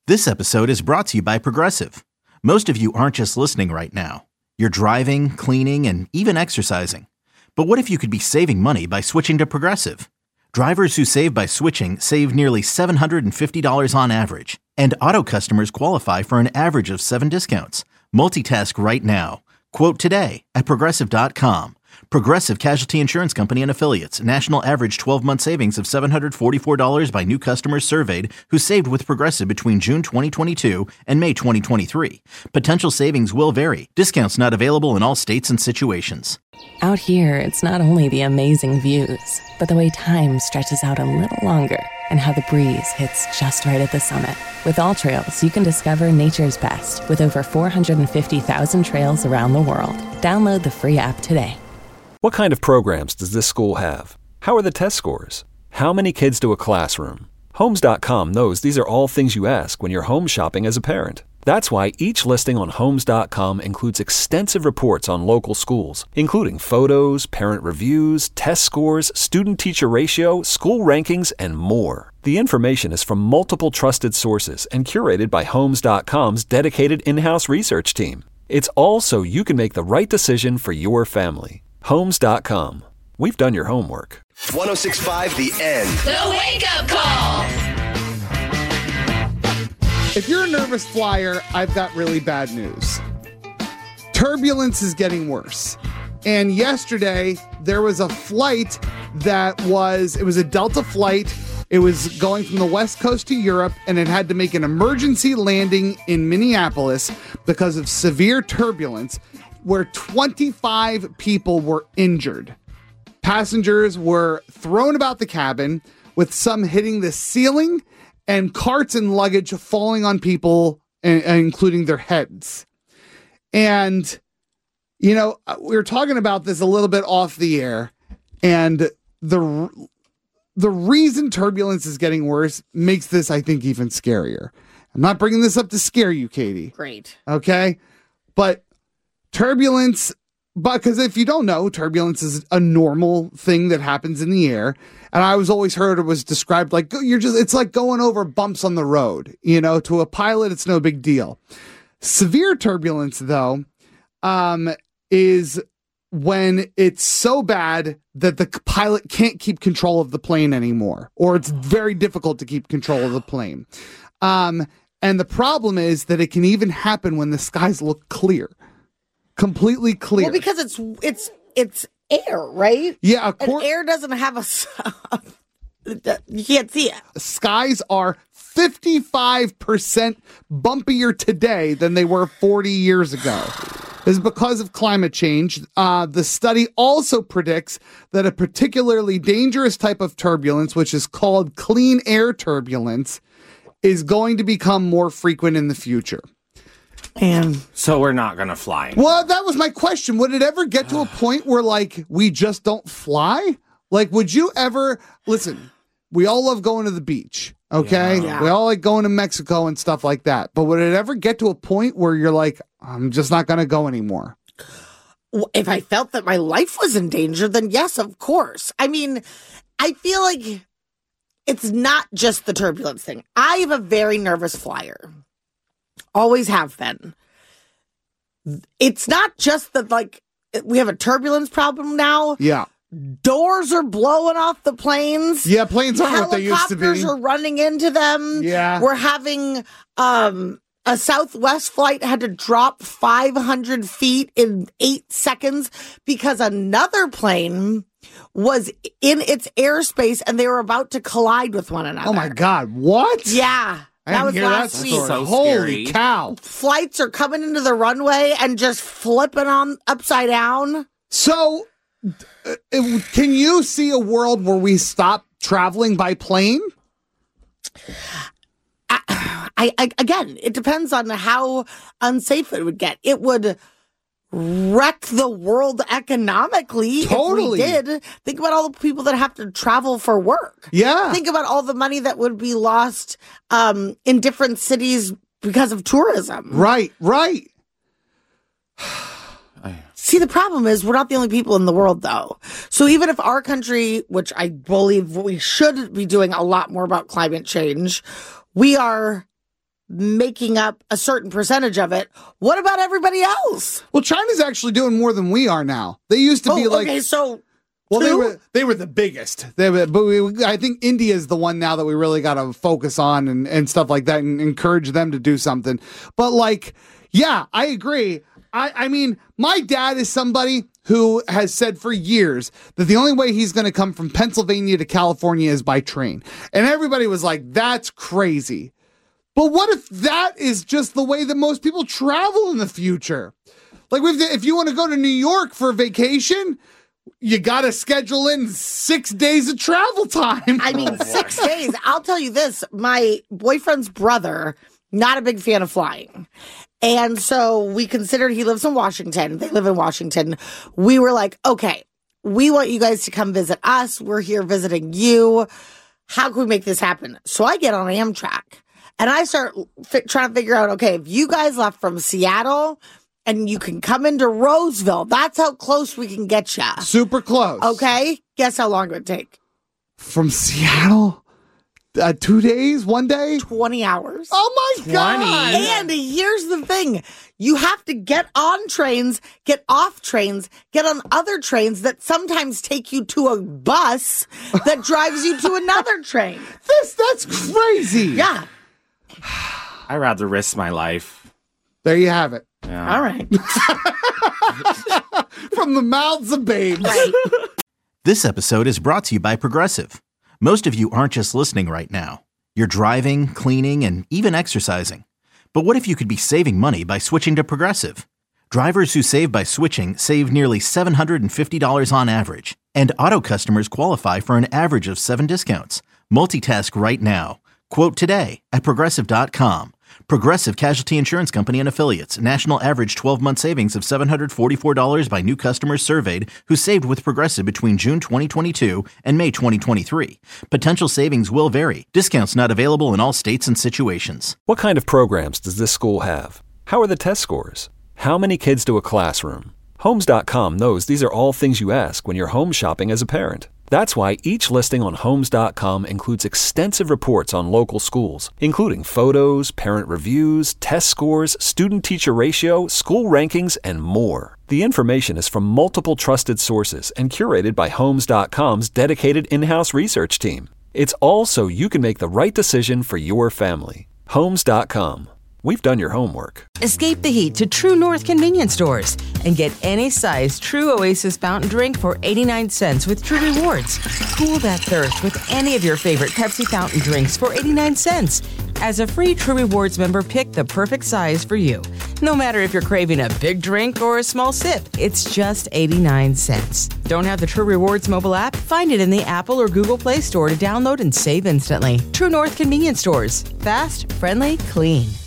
This episode is brought to you by Progressive. Most of you aren't just listening right now. You're driving, cleaning, and even exercising. But what if you could be saving money by switching to Progressive? Drivers who save by switching save nearly $750 on average. And auto customers qualify for an average of 7 discounts. Multitask right now. Quote today at Progressive.com. Progressive Casualty Insurance Company and Affiliates. National average 12-month savings of $744 by new customers surveyed who saved with Progressive between June 2022 and May 2023. Potential savings will vary. Discounts not available in all states and situations. Out here, it's not only the amazing views, but the way time stretches out a little longer and how the breeze hits just right at the summit. With All Trails, you can discover nature's best with over 450,000 trails around the world. Download the free app today. What kind of programs does this school have? How are the test scores? How many kids do a classroom? Homes.com knows these are all things you ask when you're home shopping as a parent. That's why each listing on Homes.com includes extensive reports on local schools, including photos, parent reviews, test scores, student-teacher ratio, school rankings, and more. The information is from multiple trusted sources and curated by Homes.com's dedicated in-house research team. It's all so you can make the right decision for your family. Homes.com. We've done your homework. 106.5 The End. The Wake Up Call. If you're a nervous flyer, I've got really bad news. Turbulence is getting worse. And yesterday, there was a flight it was a Delta flight. It was going from the West Coast to Europe, and it had to make an emergency landing in Minneapolis because of severe turbulence, where 25 people were injured. Passengers were thrown about the cabin, with some hitting the ceiling and carts and luggage falling on people, including their heads. And, we were talking about this a little bit off the air, and the reason turbulence is getting worse makes this, I think, even scarier. I'm not bringing this up to scare you, Katie. Great. Okay? But turbulence, because if you don't know, turbulence is a normal thing that happens in the air. And I was always heard it was described like it's like going over bumps on the road. To a pilot, it's no big deal. Severe turbulence, though, is when it's so bad that the pilot can't keep control of the plane anymore, or it's very difficult to keep control of the plane. And the problem is that it can even happen when the skies look clear. Completely clear. Well, because it's air, right? Yeah, and air doesn't have you can't see it. Skies are 55% bumpier today than they were 40 years ago. This is because of climate change. The study also predicts that a particularly dangerous type of turbulence, which is called clean air turbulence, is going to become more frequent in the future. And so we're not going to fly. Well, that was my question. Would it ever get to a point where, we just don't fly? Would you ever... Listen, we all love going to the beach, okay? Yeah. We all like going to Mexico and stuff like that. But would it ever get to a point where you're like, I'm just not going to go anymore? If I felt that my life was in danger, then yes, of course. I mean, I feel like it's not just the turbulence thing. I am a very nervous flyer. Always have been. It's not just that, we have a turbulence problem now. Yeah. Doors are blowing off the planes. Yeah, planes aren't what they used to be. Helicopters are running into them. Yeah. We're having a Southwest flight had to drop 500 feet in 8 seconds because another plane was in its airspace and they were about to collide with one another. Oh, my God. What? Yeah. That was last week. So Holy scary. cow. Flights are coming into the runway and just flipping on upside down. So, can you see a world where we stop traveling by plane? Again, it depends on how unsafe it would get. It would wreck the world economically. Totally. If we did. Think about all the people that have to travel for work. Yeah. Think about all the money that would be lost in different cities because of tourism. Right. See, the problem is we're not the only people in the world, though. So even if our country, which I believe we should be doing a lot more about climate change, we are making up a certain percentage of it. What about everybody else? Well, China's actually doing more than we are now. They used to be like... Okay, so... Well, they were the biggest. I think India is the one now that we really got to focus on and stuff like that and encourage them to do something. But like, yeah, I agree. I mean, my dad is somebody who has said for years that the only way he's going to come from Pennsylvania to California is by train. And everybody was like, that's crazy. But what if that is just the way that most people travel in the future? Like, if you want to go to New York for a vacation, you got to schedule in 6 days of travel time. I mean, 6 days. I'll tell you this. My boyfriend's brother, not a big fan of flying. And so we considered, he lives in Washington. They live in Washington. We were like, okay, we want you guys to come visit us. We're here visiting you. How can we make this happen? So I get on Amtrak and I start trying to figure out, okay, if you guys left from Seattle and you can come into Roseville, that's how close we can get you. Super close. Okay. Guess how long it would take? From Seattle? 2 days? 1 day? 20 hours. Oh my God. And here's the thing. You have to get on trains, get off trains, get on other trains that sometimes take you to a bus that drives you to another train. That's crazy. Yeah. I'd rather risk my life. There you have it. Yeah. All right. From the mouths of babes. Right. This episode is brought to you by Progressive. Most of you aren't just listening right now. You're driving, cleaning, and even exercising. But what if you could be saving money by switching to Progressive? Drivers who save by switching save nearly $750 on average. And auto customers qualify for an average of 7 discounts. Multitask right now. Quote today at Progressive.com. Progressive Casualty Insurance Company and Affiliates. National average 12-month savings of $744 by new customers surveyed who saved with Progressive between June 2022 and May 2023. Potential savings will vary. Discounts not available in all states and situations. What kind of programs does this school have? How are the test scores? How many kids do a classroom? Homes.com knows these are all things you ask when you're home shopping as a parent. That's why each listing on Homes.com includes extensive reports on local schools, including photos, parent reviews, test scores, student-teacher ratio, school rankings, and more. The information is from multiple trusted sources and curated by Homes.com's dedicated in-house research team. It's all so you can make the right decision for your family. Homes.com. We've done your homework. Escape the heat to True North convenience stores and get any size True Oasis fountain drink for 89 cents with True Rewards. Cool that thirst with any of your favorite Pepsi fountain drinks for 89 cents. As a free True Rewards member, pick the perfect size for you. No matter if you're craving a big drink or a small sip, it's just 89 cents. Don't have the True Rewards mobile app? Find it in the Apple or Google Play Store to download and save instantly. True North convenience stores. Fast, friendly, clean.